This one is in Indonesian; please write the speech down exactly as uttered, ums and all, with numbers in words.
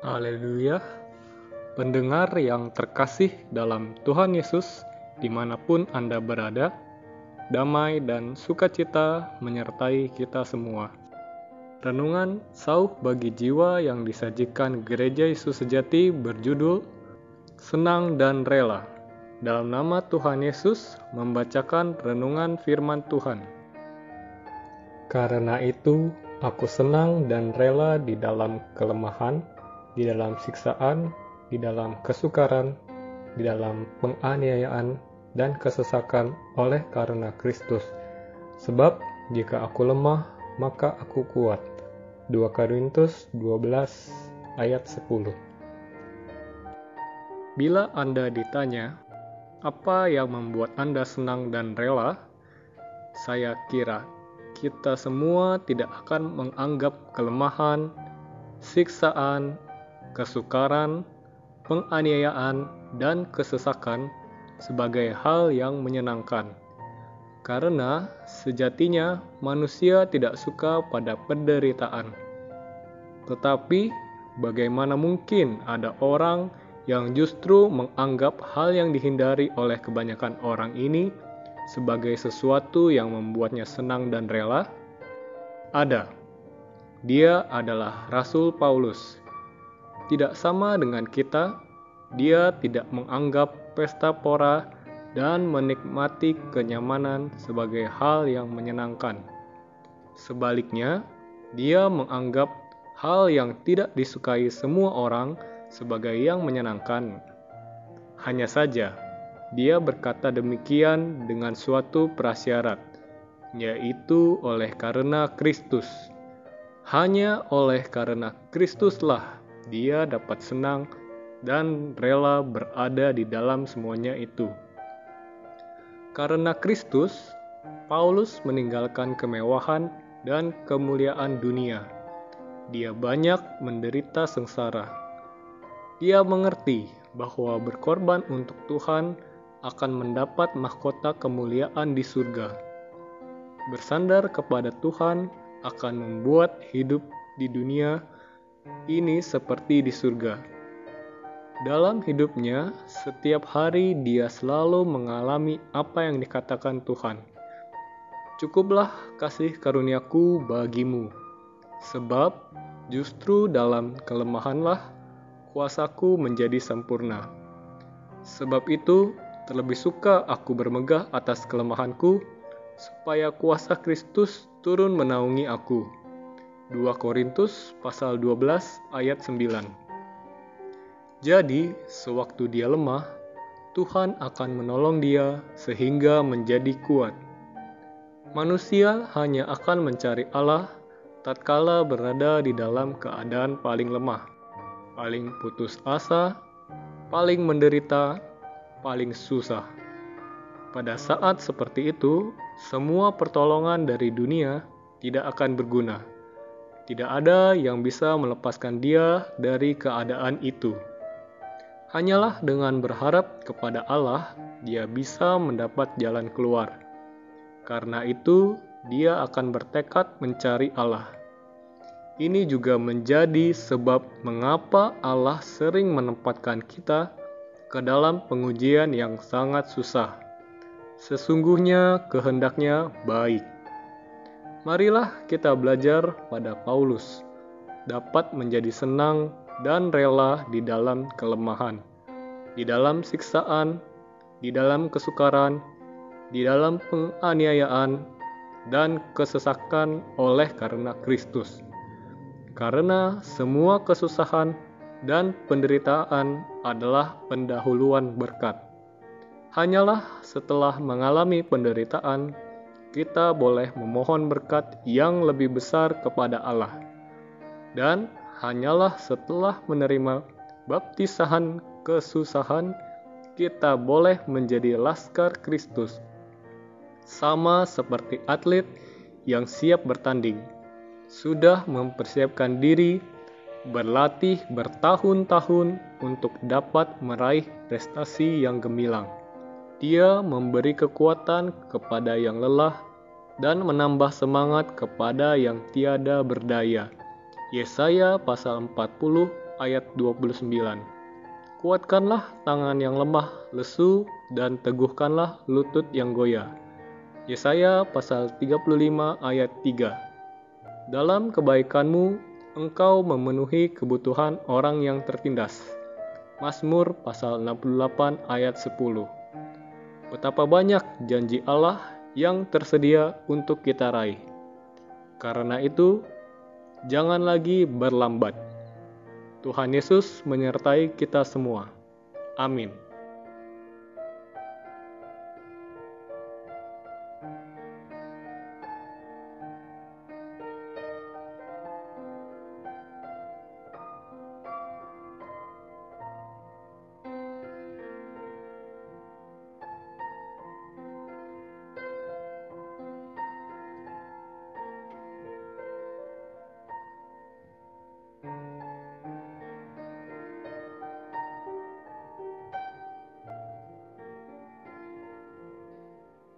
Haleluya. Pendengar yang terkasih dalam Tuhan Yesus, dimanapun Anda berada, damai dan sukacita menyertai kita semua. Renungan sauh bagi jiwa yang disajikan Gereja Yesus Sejati berjudul Senang dan Rela. Dalam nama Tuhan Yesus membacakan renungan firman Tuhan. Karena itu, aku senang dan rela di dalam kelemahan, di dalam siksaan, di dalam kesukaran, di dalam penganiayaan dan kesesakan oleh karena Kristus. Sebab jika aku lemah, maka aku kuat. dua Korintus dua belas ayat sepuluh. Bila Anda ditanya, apa yang membuat Anda senang dan rela? Saya kira kita semua tidak akan menganggap kelemahan, siksaan, kesukaran, penganiayaan, dan kesesakan sebagai hal yang menyenangkan. Karena sejatinya manusia tidak suka pada penderitaan. Tetapi bagaimana mungkin ada orang yang justru menganggap hal yang dihindari oleh kebanyakan orang ini sebagai sesuatu yang membuatnya senang dan rela? Ada. Dia adalah Rasul Paulus. Tidak sama dengan kita, dia tidak menganggap pesta pora dan menikmati kenyamanan sebagai hal yang menyenangkan. Sebaliknya, dia menganggap hal yang tidak disukai semua orang sebagai yang menyenangkan. Hanya saja, dia berkata demikian dengan suatu prasyarat, yaitu oleh karena Kristus. Hanya oleh karena Kristuslah dia dapat senang dan rela berada di dalam semuanya itu. Karena Kristus, Paulus meninggalkan kemewahan dan kemuliaan dunia. Dia banyak menderita sengsara. Dia mengerti bahwa berkorban untuk Tuhan akan mendapat mahkota kemuliaan di surga. Bersandar kepada Tuhan akan membuat hidup di dunia ini seperti di surga. Dalam hidupnya, setiap hari dia selalu mengalami apa yang dikatakan Tuhan. Cukuplah kasih karuniaku bagimu, sebab justru dalam kelemahanlah kuasaku menjadi sempurna. Sebab itu, terlebih suka aku bermegah atas kelemahanku, supaya kuasa Kristus turun menaungi aku. dua Korintus pasal dua belas ayat sembilan. Jadi, sewaktu dia lemah, Tuhan akan menolong dia sehingga menjadi kuat. Manusia hanya akan mencari Allah tatkala berada di dalam keadaan paling lemah, paling putus asa, paling menderita, paling susah. Pada saat seperti itu, semua pertolongan dari dunia tidak akan berguna. Tidak ada yang bisa melepaskan dia dari keadaan itu. Hanyalah dengan berharap kepada Allah, dia bisa mendapat jalan keluar. Karena itu, dia akan bertekad mencari Allah. Ini juga menjadi sebab mengapa Allah sering menempatkan kita ke dalam pengujian yang sangat susah. Sesungguhnya kehendaknya baik. Marilah kita belajar pada Paulus, dapat menjadi senang dan rela di dalam kelemahan, di dalam siksaan, di dalam kesukaran, di dalam penganiayaan, dan kesesakan oleh karena Kristus. Karena semua kesusahan dan penderitaan adalah pendahuluan berkat. Hanyalah setelah mengalami penderitaan, kita boleh memohon berkat yang lebih besar kepada Allah. Dan hanyalah setelah menerima baptisan kesusahan, kita boleh menjadi laskar Kristus. Sama seperti atlet yang siap bertanding, sudah mempersiapkan diri, berlatih bertahun-tahun untuk dapat meraih prestasi yang gemilang. Dia memberi kekuatan kepada yang lelah dan menambah semangat kepada yang tiada berdaya. Yesaya pasal empat puluh ayat dua puluh sembilan. Kuatkanlah tangan yang lemah, lesu, dan teguhkanlah lutut yang goyah. Yesaya pasal tiga puluh lima ayat tiga. Dalam kebaikanmu, engkau memenuhi kebutuhan orang yang tertindas. Mazmur pasal enam puluh delapan ayat sepuluh. Betapa banyak janji Allah yang tersedia untuk kita raih. Karena itu, jangan lagi berlambat. Tuhan Yesus menyertai kita semua. Amin.